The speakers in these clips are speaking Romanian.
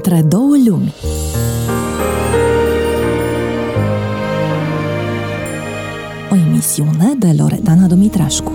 Între două lumi. O emisiune de Loredana Dumitrașcu.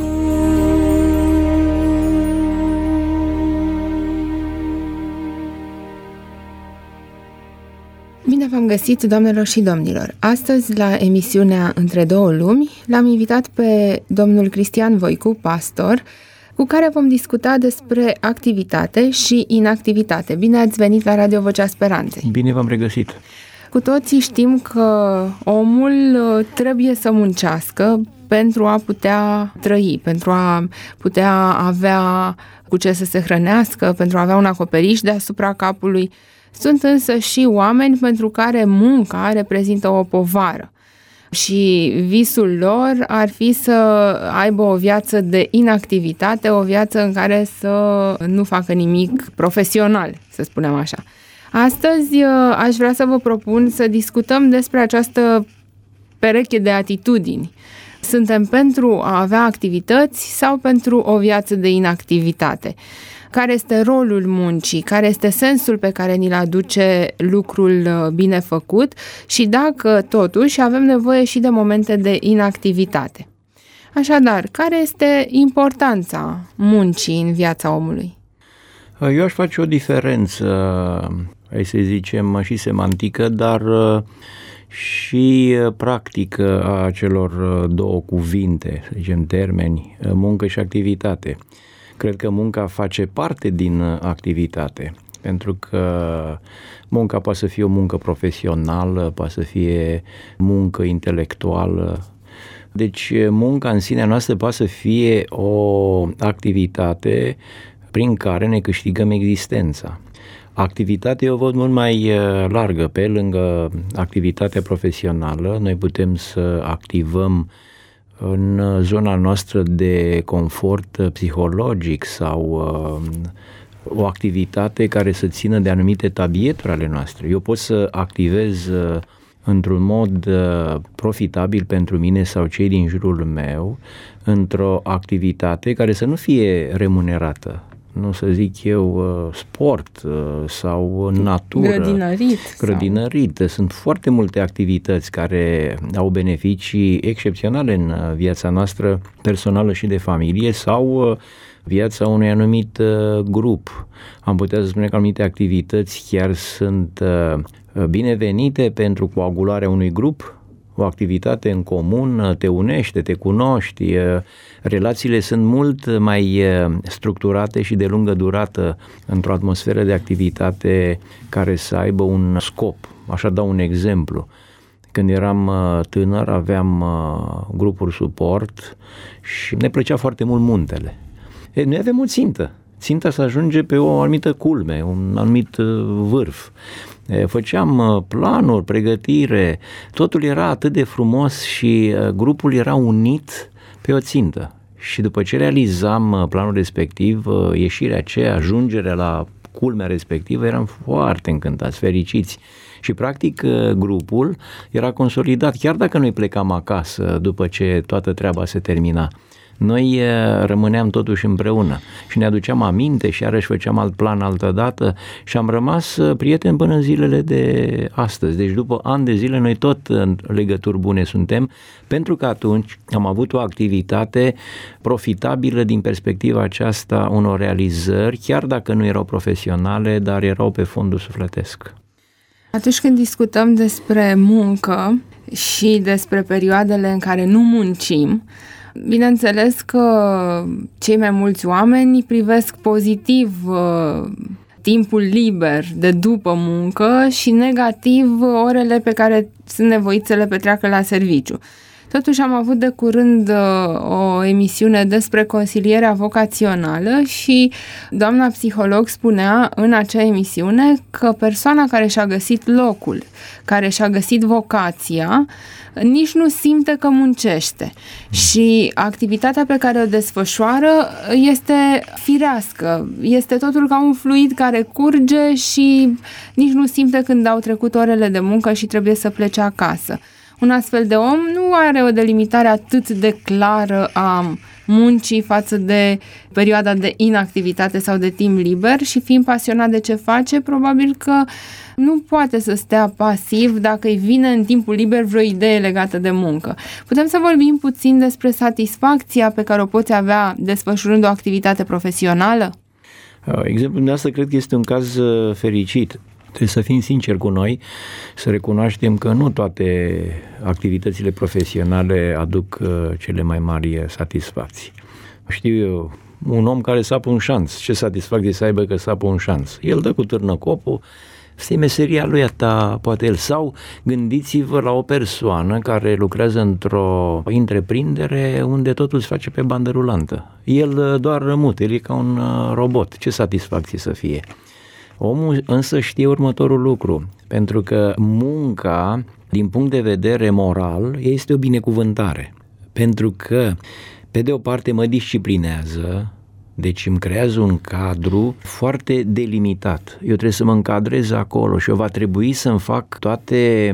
Bine v-am găsit, doamnelor și domnilor! Astăzi, la emisiunea Între două lumi, l-am invitat pe domnul Cristian Voicu, pastor, cu care vom discuta despre activitate și inactivitate. Bine ați venit la Radio Vocea Speranței! Bine v-am regăsit! Cu toții știm că omul trebuie să muncească pentru a putea trăi, pentru a putea avea cu ce să se hrănească, pentru a avea un acoperiș deasupra capului. Sunt însă și oameni pentru care munca reprezintă o povară și visul lor ar fi să aibă o viață de inactivitate, o viață în care să nu facă nimic profesional, să spunem așa. Astăzi aș vrea să vă propun să discutăm despre această pereche de atitudini. Suntem pentru a avea activități sau pentru o viață de inactivitate? Care este rolul muncii? Care este sensul pe care ni-l aduce lucrul bine făcut? Și dacă totuși avem nevoie și de momente de inactivitate. Așadar, care este importanța muncii în viața omului? Eu aș face o diferență, hai să zicem, și semantică, dar și practică a celor două cuvinte, să zicem termeni, muncă și activitate. Cred că munca face parte din activitate, pentru că munca poate să fie o muncă profesională, poate să fie muncă intelectuală. Deci munca în sinea noastră poate să fie o activitate prin care ne câștigăm existența. Activitatea eu văd mult mai largă. Pe lângă activitatea profesională, noi putem să activăm în zona noastră de confort psihologic sau o activitate care să țină de anumite tabieturi ale noastre. Eu pot să activez într-un mod profitabil pentru mine sau cei din jurul meu într-o activitate care să nu fie remunerată. Nu să zic eu sport sau natură, grădinărit. Sunt foarte multe activități care au beneficii excepționale în viața noastră personală și de familie sau viața unui anumit grup. Am putea să spunem că anumite activități chiar sunt binevenite pentru coagularea unui grup. O activitate în comun te unește, te cunoști, relațiile sunt mult mai structurate și de lungă durată într-o atmosferă de activitate care să aibă un scop. Așa dau un exemplu. Când eram tânăr aveam grupuri suport și ne plăcea foarte mult muntele. Noi avem o țintă. Ținta să ajunge pe o anumită culme, un anumit vârf. Făceam planuri, pregătire, totul era atât de frumos și grupul era unit pe o țintă. Și după ce realizam planul respectiv, ieșirea aceea, ajungerea la culmea respectivă, eram foarte încântați, fericiți. Și practic grupul era consolidat, chiar dacă noi plecam acasă după ce toată treaba se termina. Noi rămâneam totuși împreună și ne aduceam aminte și iarăși făceam alt plan altădată și am rămas prieteni până în zilele de astăzi. Deci după ani de zile noi tot în legături bune suntem, pentru că atunci am avut o activitate profitabilă din perspectiva aceasta unor realizări, chiar dacă nu erau profesionale, dar erau pe fondul sufletesc. Atunci când discutăm despre muncă și despre perioadele în care nu muncim, bineînțeles că cei mai mulți oameni privesc pozitiv timpul liber de după muncă și negativ orele pe care sunt nevoiți să le petreacă la serviciu. Totuși am avut de curând o emisiune despre consilierea vocațională și doamna psiholog spunea în acea emisiune că persoana care și-a găsit locul, care și-a găsit vocația, nici nu simte că muncește și activitatea pe care o desfășoară este firească, este totul ca un fluid care curge și nici nu simte când au trecut orele de muncă și trebuie să plece acasă. un astfel de om nu are o delimitare atât de clară a muncii față de perioada de inactivitate sau de timp liber și fiind pasionat de ce face, probabil că nu poate să stea pasiv dacă îi vine în timpul liber vreo idee legată de muncă. Putem să vorbim puțin despre satisfacția pe care o poți avea desfășurând o activitate profesională? Exemplul dumneavoastră cred că este un caz fericit. Trebuie să fim sinceri cu noi, să recunoaștem că nu toate activitățile profesionale aduc cele mai mari satisfacții. Știu eu, un om care sapă un șanț, ce satisfacție să aibă că sapă un șanț? El dă cu târnăcopul, asta e meseria lui, ta, poate el. Sau gândiți-vă la o persoană care lucrează într-o întreprindere unde totul se face pe bandă rulantă. El doar rămute, el e ca un robot. Ce satisfacție să fie? Omul însă știe următorul lucru, pentru că munca, din punct de vedere moral, este o binecuvântare. Pentru că, pe de o parte, mă disciplinează, deci îmi creează un cadru foarte delimitat. Eu trebuie să mă încadrez acolo și eu va trebui să-mi fac toate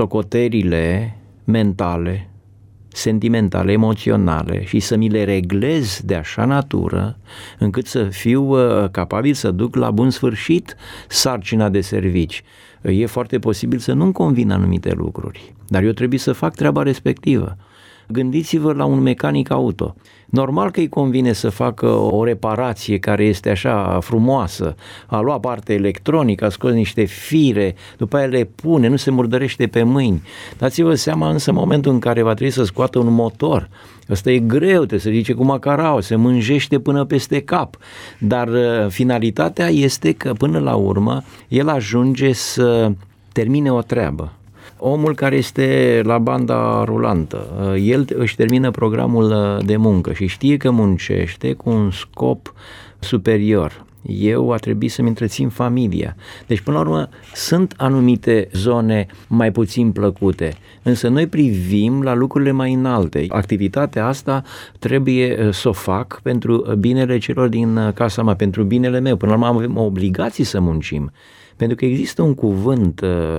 socoterile mentale, sentimentale, emoționale și să mi le reglez de așa natură încât să fiu capabil să duc la bun sfârșit sarcina de servici. E foarte posibil să nu-mi convin anumite lucruri, dar eu trebuie să fac treaba respectivă. Gândiți-vă la un mecanic auto. Normal că îi convine să facă o reparație care este așa frumoasă, a lua parte electronică, a scos niște fire, după aia le pune, nu se murdărește pe mâini. Dați-vă seama însă în momentul în care va trebui să scoată un motor. Ăsta e greu, trebuie să zice cu macarao, se mânjește până peste cap, dar finalitatea este că până la urmă el ajunge să termine o treabă. Omul care este la banda rulantă, el își termină programul de muncă și știe că muncește cu un scop superior. Eu a trebuit să-mi întrețin familia. Deci, până la urmă, sunt anumite zone mai puțin plăcute, însă noi privim la lucrurile mai înalte. Activitatea asta trebuie să o fac pentru binele celor din casa mea, pentru binele meu. Până la urmă avem obligații să muncim. Pentru că există un cuvânt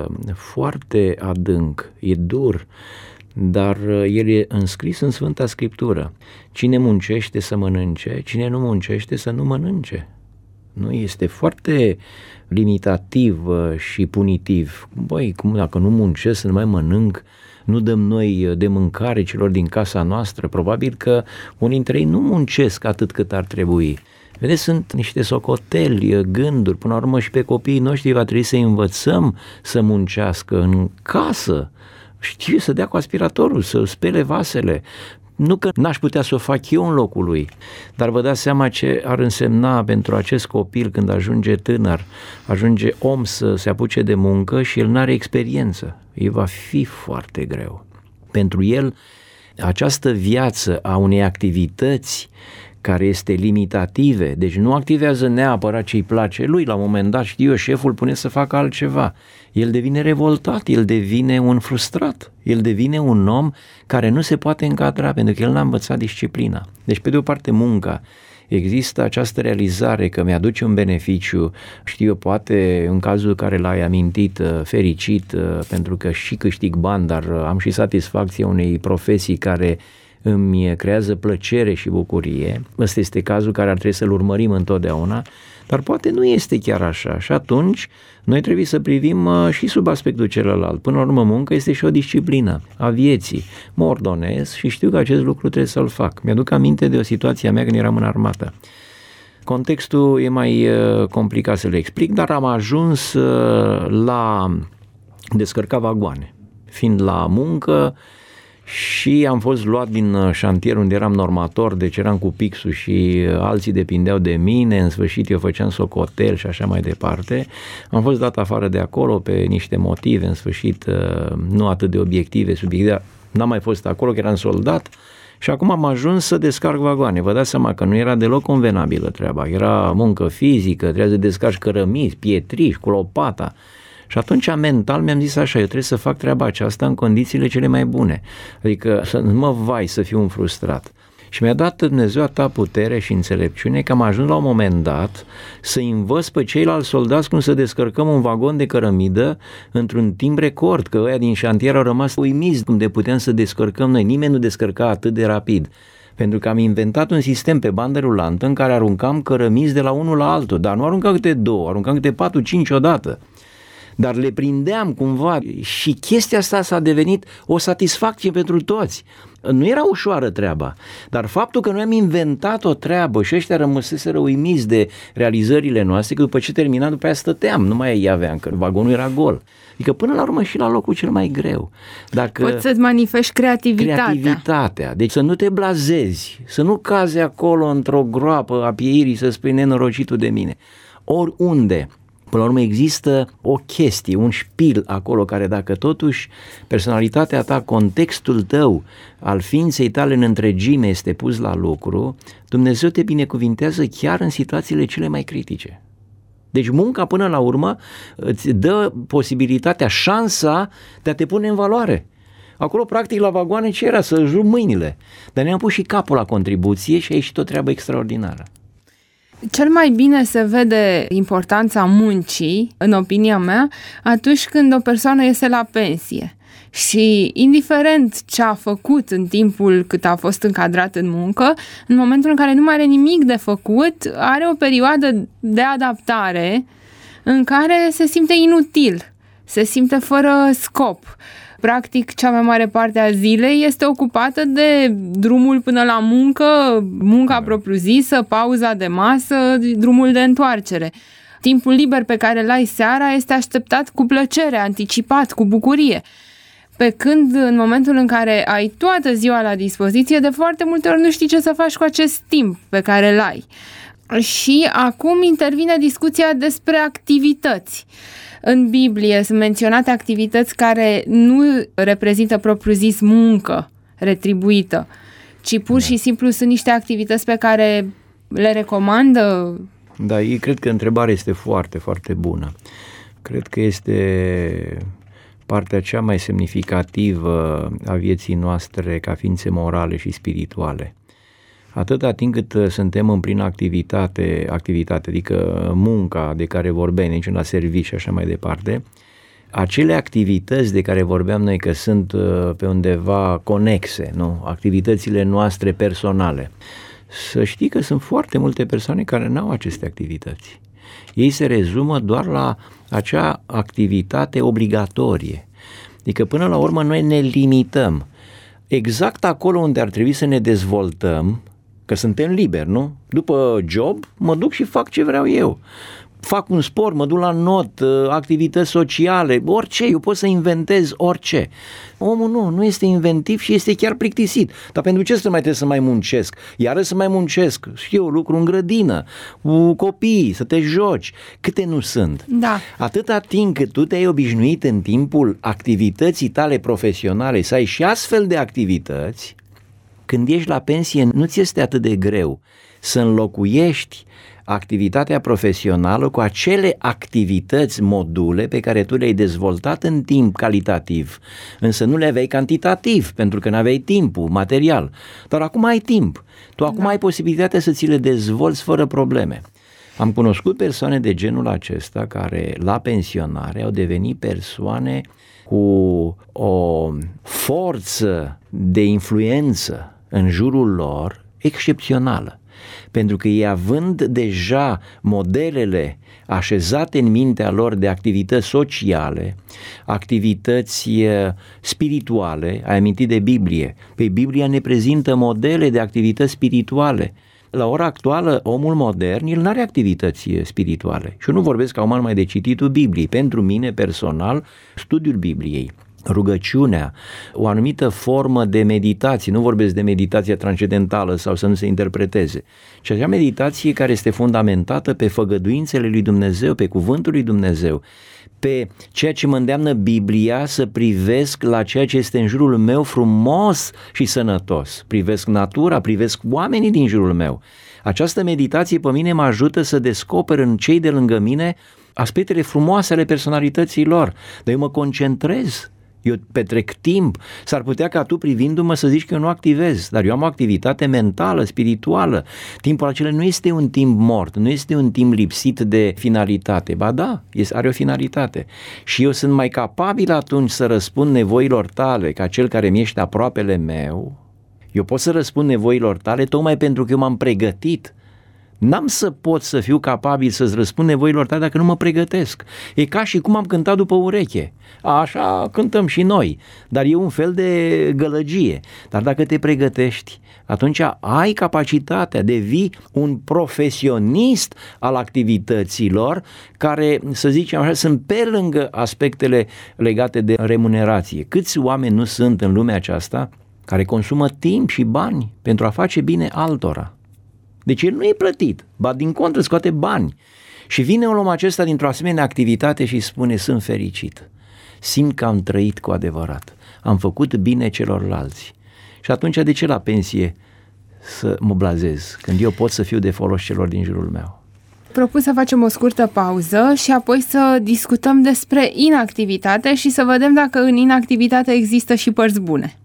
foarte adânc, e dur, dar el e înscris în Sfânta Scriptură. Cine muncește să mănânce, cine nu muncește să nu mănânce. Nu, este foarte limitativ și punitiv. Băi, cum dacă nu muncesc să nu mai mănânc, nu dăm noi de mâncare celor din casa noastră? Probabil că unii dintre ei nu muncesc atât cât ar trebui. Vedeți, sunt niște socoteli, gânduri, până la urmă și pe copiii noștri va trebui să învățăm să muncească în casă, știu, să dea cu aspiratorul, să spele vasele. Nu că n-aș putea să o fac eu în locul lui, dar vă dați seama ce ar însemna pentru acest copil când ajunge tânăr, ajunge om să se apuce de muncă și el n-are experiență. Îi va fi foarte greu. Pentru el, această viață a unei activități care este limitative, deci nu activează neapărat ce îi place lui, la un moment dat, știu eu, șeful pune să facă altceva. El devine revoltat, el devine un frustrat, el devine un om care nu se poate încadra pentru că el n-a învățat disciplina. Deci, pe de o parte, munca, există această realizare că mi-aduce un beneficiu, știu eu, poate în cazul care l-ai amintit, fericit, pentru că și câștig bani, dar am și satisfacția unei profesii care îmi creează plăcere și bucurie. Ăsta este cazul care ar trebui să-l urmărim întotdeauna, dar poate nu este chiar așa și atunci noi trebuie să privim și sub aspectul celălalt. Până la urmă, muncă este și o disciplină a vieții. Mă ordonez și știu că acest lucru trebuie să-l fac. Mi-aduc aminte de o situație a mea când eram în armată. Contextul e mai complicat să le explic, dar am ajuns la descărca vagoane. Fiind la muncă, și am fost luat din șantier unde eram normator, deci eram cu pixul și alții depindeau de mine, în sfârșit eu făceam socotel și așa mai departe. Am fost dat afară de acolo pe niște motive, în sfârșit nu atât de obiective, subiective, n-am mai fost acolo, că eram soldat și acum am ajuns să descarc vagoane. Vă dați seama că nu era deloc convenabilă treaba, era muncă fizică, trebuia să descarci cărămizi, pietriși, cu lopata. Și atunci mental mi-am zis așa, eu trebuie să fac treaba aceasta în condițiile cele mai bune. Adică să nu mă vai să fiu un frustrat. Și mi-a dat Dumnezeu atâta putere și înțelepciune că am ajuns la un moment dat să învăț pe ceilalți soldați cum să descărcăm un vagon de cărămidă într-un timp record, că ăia din șantier au rămas uimiți cum de puteam să descărcăm noi. Nimeni nu descărca atât de rapid. Pentru că am inventat un sistem pe bandă rulantă în care aruncam cărămizi de la unul la altul, dar nu aruncam câte 2, aruncam câte 4-5 odată. Dar le prindeam cumva și chestia asta s-a devenit o satisfacție pentru toți. Nu era ușoară treaba, dar faptul că noi am inventat o treabă și ăștia rămăseseră uimiți de realizările noastre, că după ce terminam, după aia stăteam, nu mai aveam, că vagonul era gol. Adică până la urmă și la locul cel mai greu. Dacă poți să-ți manifesti creativitatea. Deci să nu te blazezi, să nu cazi acolo într-o groapă a pieirii să spui nenorocitul de mine. Oriunde. Până la urmă există o chestie, un șpil acolo care dacă totuși personalitatea ta, contextul tău, al ființei tale în întregime este pus la lucru, Dumnezeu te binecuvintează chiar în situațiile cele mai critice. Deci munca până la urmă îți dă posibilitatea, șansa de a te pune în valoare. Acolo practic la vagoane ce era? Să jup mâinile. Dar ne-am pus și capul la contribuție și a ieșit o treabă extraordinară. Cel mai bine se vede importanța muncii, în opinia mea, atunci când o persoană iese la pensie. Și indiferent ce a făcut în timpul cât a fost încadrat în muncă, în momentul în care nu mai are nimic de făcut, are o perioadă de adaptare în care se simte inutil, se simte fără scop. Practic, cea mai mare parte a zilei este ocupată de drumul până la muncă, munca propriu-zisă, pauza de masă, drumul de întoarcere. Timpul liber pe care îl ai seara este așteptat cu plăcere, anticipat, cu bucurie. Pe când în momentul în care ai toată ziua la dispoziție, de foarte multe ori nu știi ce să faci cu acest timp pe care îl ai. Și acum intervine discuția despre activități. În Biblie sunt menționate activități care nu reprezintă propriu-zis muncă retribuită, ci pur și simplu sunt niște activități pe care le recomandă. Da, eu cred că întrebarea este foarte, foarte bună. Cred că este partea cea mai semnificativă a vieții noastre ca ființe morale și spirituale. Atâta timp cât suntem în plină activitate, adică munca de care vorbeam, nici la serviciu și așa mai departe, acele activități de care vorbeam noi că sunt pe undeva conexe, nu? Activitățile noastre personale. Să știi că sunt foarte multe persoane care n-au aceste activități. Ei se rezumă doar la acea activitate obligatorie. Adică până la urmă noi ne limităm. Exact acolo unde ar trebui să ne dezvoltăm, că suntem liberi, nu? După job mă duc și fac ce vreau eu. Fac un sport, mă duc la not, activități sociale, orice, eu pot să inventez orice. Omul nu este inventiv și este chiar plictisit. Dar pentru ce să mai trebuie să mai muncesc? Iară să mai muncesc, știu eu, lucru în grădină, cu copiii, să te joci. Câte nu sunt? Da. Atâta timp cât tu te-ai obișnuit în timpul activității tale profesionale să ai și astfel de activități, când ești la pensie nu ți este atât de greu să înlocuiești activitatea profesională cu acele activități, module pe care tu le-ai dezvoltat în timp calitativ, însă nu le aveai cantitativ, pentru că nu aveai timpul material. Dar acum ai timp, tu acum ai posibilitatea să ți le dezvolți fără probleme. Am cunoscut persoane de genul acesta care la pensionare au devenit persoane cu o forță de influență în jurul lor excepțională. Pentru că ei, având deja modelele așezate în mintea lor de activități sociale, activități spirituale, ai amintit de Biblie, pe Biblia ne prezintă modele de activități spirituale. La ora actuală, omul modern, el n-are activități spirituale. Și eu nu vorbesc acum numai de cititul Bibliei. Pentru mine, personal, studiul Bibliei, rugăciunea, o anumită formă de meditație, nu vorbesc de meditația transcendentală sau să nu se interpreteze, ci acea meditație care este fundamentată pe făgăduințele lui Dumnezeu, pe cuvântul lui Dumnezeu, pe ceea ce mă îndeamnă Biblia să privesc la ceea ce este în jurul meu frumos și sănătos. Privesc natura, privesc oamenii din jurul meu. Această meditație pe mine mă ajută să descoper în cei de lângă mine aspectele frumoase ale personalității lor, dar eu mă concentrez. Eu petrec timp, s-ar putea ca tu privindu-mă să zici că eu nu activez, dar eu am o activitate mentală, spirituală. Timpul acela nu este un timp mort, nu este un timp lipsit de finalitate, ba da, are o finalitate. Și eu sunt mai capabil atunci să răspund nevoilor tale ca cel care mi ești aproapele meu. Eu pot să răspund nevoilor tale tocmai pentru că eu m-am pregătit. N-am să pot să fiu capabil să-ți răspund nevoilor tale dacă nu mă pregătesc. E ca și cum am cântat după ureche. Așa cântăm și noi, dar e un fel de gălăgie. Dar dacă te pregătești, atunci ai capacitatea, devii un profesionist al activităților care, să zicem așa, sunt pe lângă aspectele legate de remunerație. Câți oameni nu sunt în lumea aceasta care consumă timp și bani pentru a face bine altora? Deci el nu e plătit, ba din contră scoate bani. Și vine un om acesta dintr-o asemenea activitate și spune: sunt fericit, simt că am trăit cu adevărat, am făcut bine celorlalți. Și atunci de ce la pensie să mă blazez, când eu pot să fiu de folos celor din jurul meu? Propun să facem o scurtă pauză și apoi să discutăm despre inactivitate și să vedem dacă în inactivitate există și părți bune.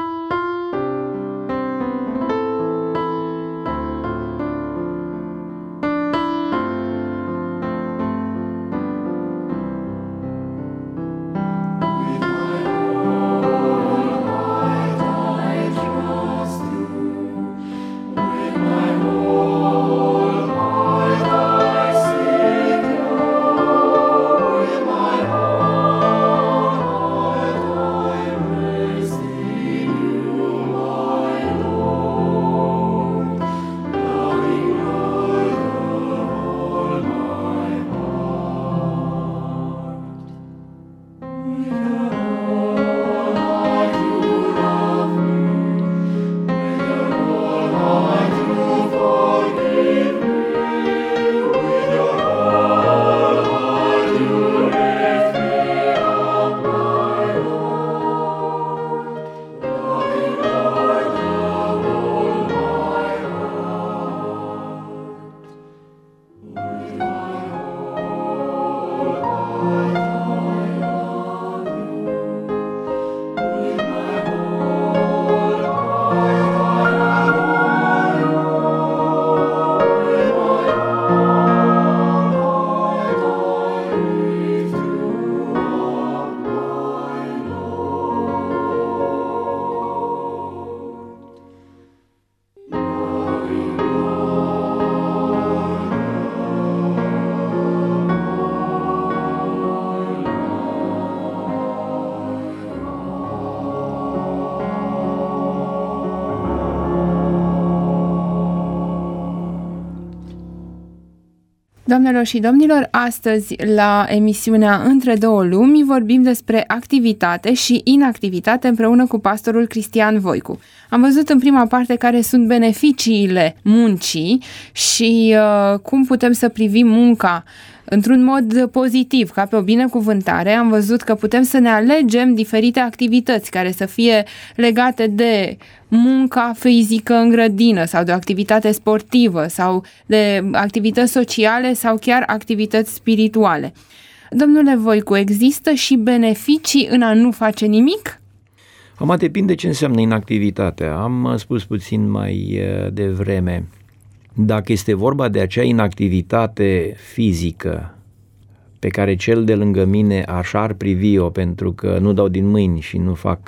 Doamnelor și domnilor, astăzi la emisiunea Între două lumi vorbim despre activitate și inactivitate împreună cu pastorul Cristian Voicu. Am văzut în prima parte care sunt beneficiile muncii și cum putem să privim munca într-un mod pozitiv, ca pe o binecuvântare. Am văzut că putem să ne alegem diferite activități care să fie legate de munca fizică în grădină sau de o activitate sportivă sau de activități sociale sau chiar activități spirituale. Domnule Voicu, există și beneficii în a nu face nimic? Acum depinde ce înseamnă inactivitatea. Am spus puțin mai devreme. Dacă este vorba de acea inactivitate fizică pe care cel de lângă mine așa ar privi-o pentru că nu dau din mâini și nu fac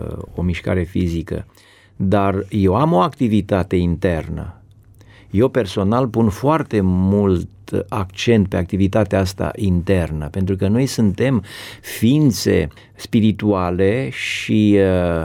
o mișcare fizică, dar eu am o activitate internă, eu personal pun foarte mult accent pe activitatea asta internă, pentru că noi suntem ființe spirituale și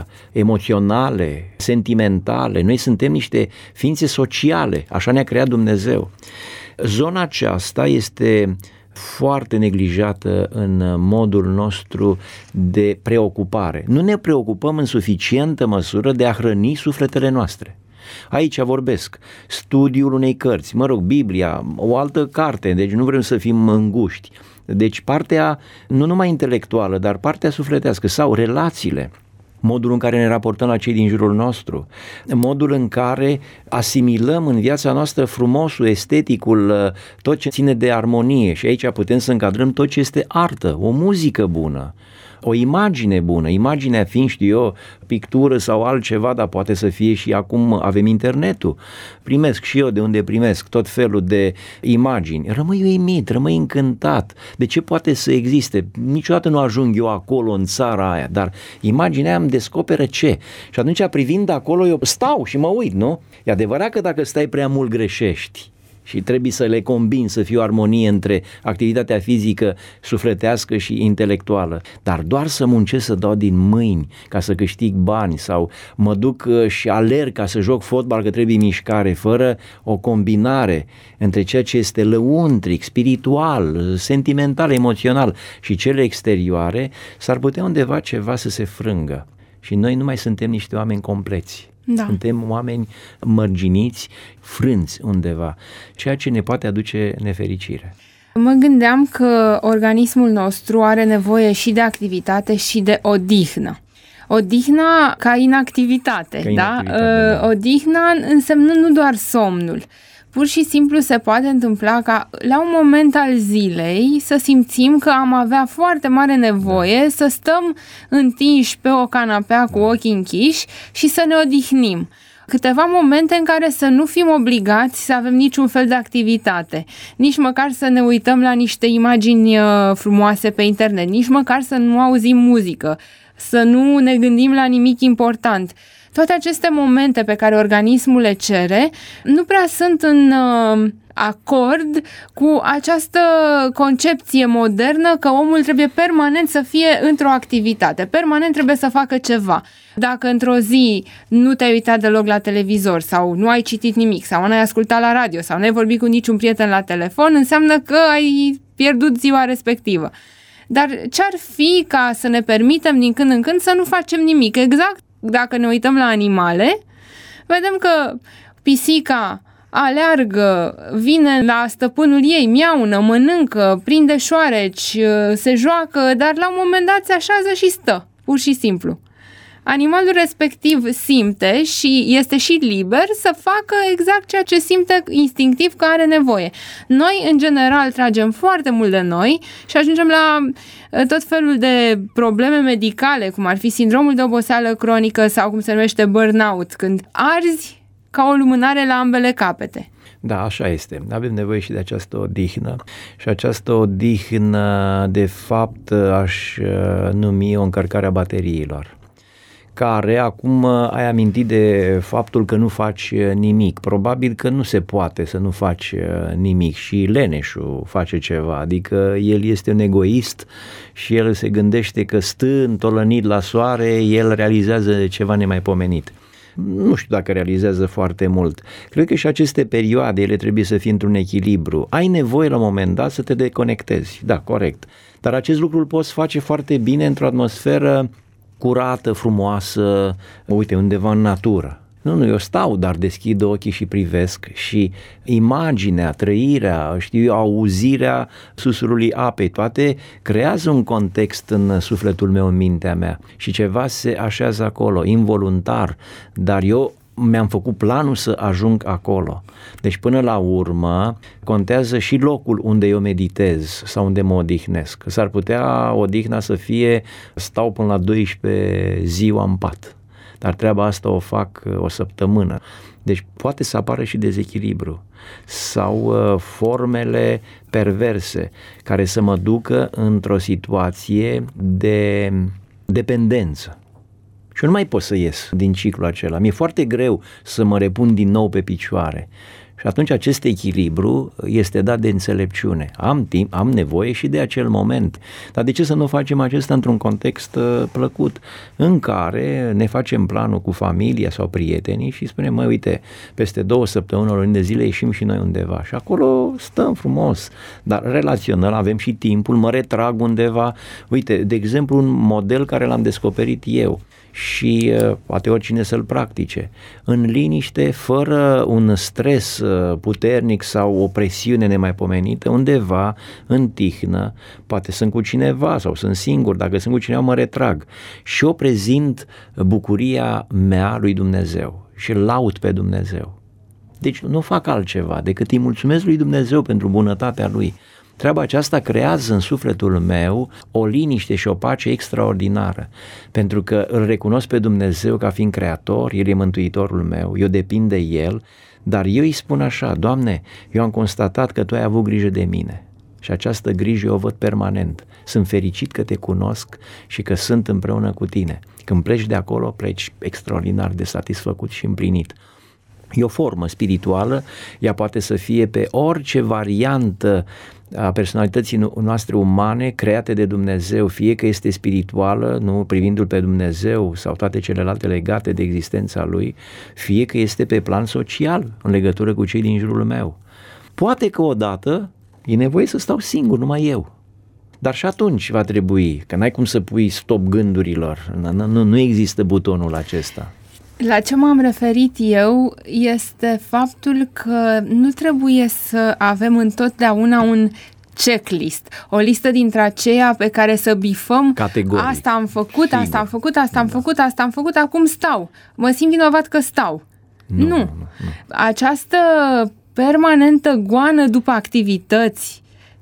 emoționale, sentimentale, noi suntem niște ființe sociale, așa ne-a creat Dumnezeu. Zona aceasta este foarte neglijată în modul nostru de preocupare. Nu ne preocupăm în suficientă măsură de a hrăni sufletele noastre. Aici vorbesc studiul unei cărți, Biblia, o altă carte, deci nu vrem să fim înguști. Deci partea nu numai intelectuală, dar partea sufletească sau relațiile, modul în care ne raportăm la cei din jurul nostru, modul în care asimilăm în viața noastră frumosul, esteticul, tot ce ține de armonie și aici putem să încadrăm tot ce este artă, o muzică bună, o imagine bună, imaginea fiind, știu eu, pictură sau altceva, dar poate să fie și acum avem internetul. Primesc și eu de unde primesc tot felul de imagini. Rămâi uimit, rămâi încântat. De ce poate să existe? Niciodată nu ajung eu acolo în țara aia, dar imaginea aia îmi descoperă ce. Și atunci privind acolo eu stau și mă uit, nu? E adevărat că dacă stai prea mult greșești. Și trebuie să le combin, să fie o armonie între activitatea fizică, sufletească și intelectuală. Dar doar să muncesc, să dau din mâini ca să câștig bani sau mă duc și alerg ca să joc fotbal că trebuie mișcare, fără o combinare între ceea ce este lăuntric, spiritual, sentimental, emoțional și cele exterioare, s-ar putea undeva ceva să se frângă. Și noi nu mai suntem niște oameni compleți. Da. Suntem oameni mărginiți, frânți undeva, ceea ce ne poate aduce nefericire. Mă gândeam că organismul nostru are nevoie și de activitate și de odihnă. Odihna ca inactivitate, da? Odihna însemnând nu doar somnul. Pur și simplu se poate întâmpla ca la un moment al zilei să simțim că am avea foarte mare nevoie să stăm întinși pe o canapea cu ochii închiși și să ne odihnim. Câteva momente în care să nu fim obligați să avem niciun fel de activitate, nici măcar să ne uităm la niște imagini frumoase pe internet, nici măcar să nu auzim muzică, să nu ne gândim la nimic important. Toate aceste momente pe care organismul le cere nu prea sunt în acord cu această concepție modernă că omul trebuie permanent să fie într-o activitate, permanent trebuie să facă ceva. Dacă într-o zi nu te-ai uitat deloc la televizor sau nu ai citit nimic sau nu ai ascultat la radio sau nu ai vorbit cu niciun prieten la telefon, înseamnă că ai pierdut ziua respectivă. Dar ce-ar fi ca să ne permitem din când în când să nu facem nimic? Exact dacă ne uităm la animale, vedem că pisica aleargă, vine la stăpânul ei, miaună, mănâncă, prinde șoareci, se joacă, dar la un moment dat se așează și stă, pur și simplu. Animalul respectiv simte și este și liber să facă exact ceea ce simte instinctiv că are nevoie. Noi, în general, tragem foarte mult de noi și ajungem la tot felul de probleme medicale, cum ar fi sindromul de oboseală cronică sau cum se numește burnout, când arzi ca o lumânare la ambele capete. Da, așa este. Avem nevoie și de această odihnă și această odihnă, de fapt, aș numi o încărcare a bateriilor, care acum ai amintit de faptul că nu faci nimic. Probabil că nu se poate să nu faci nimic și leneșul face ceva, adică el este un egoist și el se gândește că stând tolănit la soare, el realizează ceva nemaipomenit. Nu știu dacă realizează foarte mult. Cred că și aceste perioade, ele trebuie să fie într-un echilibru. Ai nevoie la un moment dat să te deconectezi, da, corect. Dar acest lucru îl poți face foarte bine într-o atmosferă curată, frumoasă, uite, undeva în natură. Nu, eu stau, dar deschid ochii și privesc și imaginea, trăirea, auzirea susurului apei, toate creează un context în sufletul meu, în mintea mea și ceva se așează acolo, involuntar, dar eu mi-am făcut planul să ajung acolo. Deci până la urmă contează și locul unde eu meditez sau unde mă odihnesc. S-ar putea odihna să fie stau până la 12 ziua în pat, dar treaba asta o fac o săptămână. Deci poate să apară și dezechilibru sau formele perverse care să mă ducă într-o situație de dependență. Și eu nu mai pot să ies din ciclul acela. Mi-e foarte greu să mă repun din nou pe picioare. Și atunci acest echilibru este dat de înțelepciune. Am timp, am nevoie și de acel moment. Dar de ce să nu facem acesta într-un context plăcut, în care ne facem planul cu familia sau prietenii și spunem, măi, uite, peste 2 săptămâni, o lună de zile ieșim și noi undeva. Și acolo stăm frumos, dar relaționăm, avem și timpul, mă retrag undeva. Uite, de exemplu, un model care l-am descoperit eu și poate oricine să-l practice, în liniște, fără un stres puternic sau o presiune nemaipomenită, undeva în tihnă, poate sunt cu cineva sau sunt singur, dacă sunt cu cineva mă retrag și o prezint bucuria mea lui Dumnezeu și îl laud pe Dumnezeu. Deci nu fac altceva decât îi mulțumesc lui Dumnezeu pentru bunătatea lui. Treaba aceasta creează în sufletul meu o liniște și o pace extraordinară, pentru că îl recunosc pe Dumnezeu ca fiind creator, El e mântuitorul meu, eu depind de El, dar eu îi spun așa: Doamne, eu am constatat că Tu ai avut grijă de mine și această grijă eu o văd permanent. Sunt fericit că Te cunosc și că sunt împreună cu Tine. Când pleci de acolo, pleci extraordinar de satisfăcut și împlinit. E o formă spirituală, ea poate să fie pe orice variantă a personalității noastre umane create de Dumnezeu, fie că este spirituală, nu privindu-L pe Dumnezeu sau toate celelalte legate de existența Lui, fie că este pe plan social, în legătură cu cei din jurul meu. Poate că odată e nevoie să stau singur, numai eu. Dar și atunci va trebui, că n-ai cum să pui stop gândurilor, nu există butonul acesta. La ce m-am referit eu este faptul că nu trebuie să avem întotdeauna un checklist, o listă dintre aceea pe care să bifăm. Categoric. Asta am făcut, asta am făcut, asta am făcut, asta am făcut, acum stau. Mă simt vinovat că stau. Nu. Această permanentă goană după activități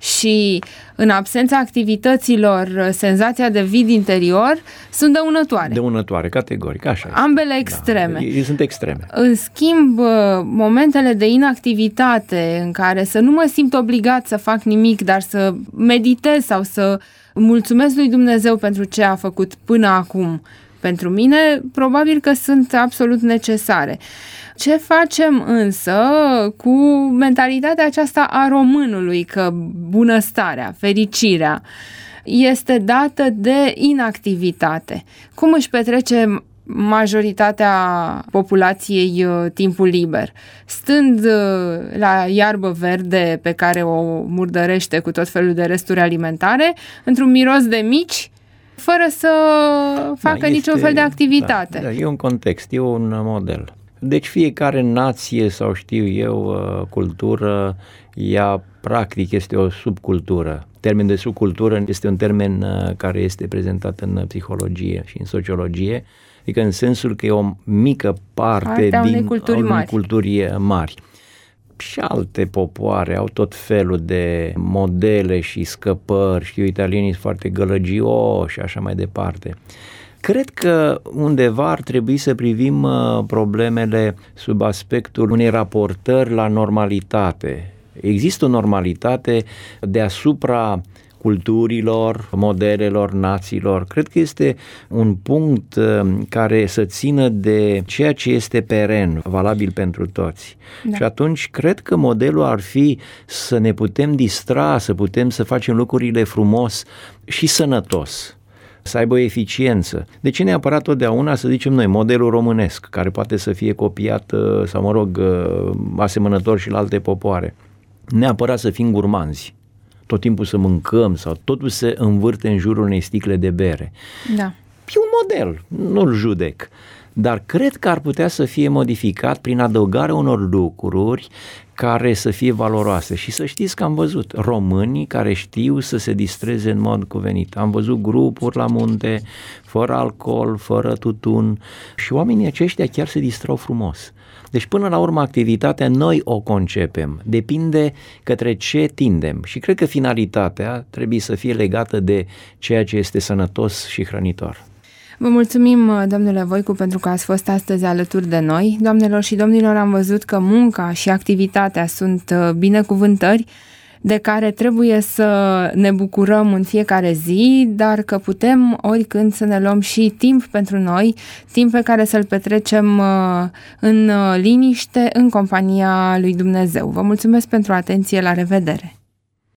și în absența activităților, senzația de vid interior sunt dăunătoare. Dăunătoare, categoric, așa este. Ambele extreme. Da, sunt extreme. În schimb, momentele de inactivitate în care să nu mă simt obligat să fac nimic, dar să meditez sau să mulțumesc lui Dumnezeu pentru ce a făcut până acum pentru mine, probabil că sunt absolut necesare. Ce facem însă cu mentalitatea aceasta a românului, că bunăstarea, fericirea este dată de inactivitate? Cum își petrece majoritatea populației timpul liber? Stând la iarbă verde pe care o murdărește cu tot felul de resturi alimentare, într-un miros de mici, fără să facă niciun fel de activitate. Da, e un context, e un model. Deci fiecare nație sau știu eu, cultură, ea practic este o subcultură. Termenul de subcultură este un termen care este prezentat în psihologie și în sociologie, adică în sensul că e o mică parte din culturi mari. Și alte popoare au tot felul de modele și scăpări, știu, italienii sunt foarte gălăgioși și așa mai departe. Cred că undeva ar trebui să privim problemele sub aspectul unei raportări la normalitate. Există o normalitate deasupra culturilor, modelelor, națiilor. Cred că este un punct care să țină de ceea ce este peren, valabil pentru toți. Da. Și atunci cred că modelul ar fi să ne putem distra, să putem să facem lucrurile frumos și sănătos, să aibă o eficiență. De ce neapărat totdeauna să zicem noi modelul românesc, care poate să fie copiat sau, mă rog, asemănător și la alte popoare? Neapărat să fim gurmanzi, tot timpul să mâncăm sau totul se învârte în jurul unei sticle de bere. Da. E un model, nu-l judec, dar cred că ar putea să fie modificat prin adăugarea unor lucruri care să fie valoroase. Și să știți că am văzut românii care știu să se distreze în mod cuvenit. Am văzut grupuri la munte, fără alcool, fără tutun, și oamenii aceștia chiar se distrau frumos. Deci până la urmă activitatea noi o concepem, depinde către ce tindem și cred că finalitatea trebuie să fie legată de ceea ce este sănătos și hrănitor. Vă mulțumim, domnule Voicu, pentru că ați fost astăzi alături de noi. Doamnelor și domnilor, am văzut că munca și activitatea sunt binecuvântări de care trebuie să ne bucurăm în fiecare zi, dar că putem oricând să ne luăm și timp pentru noi, timp pe care să-l petrecem în liniște, în compania lui Dumnezeu. Vă mulțumesc pentru atenție, la revedere!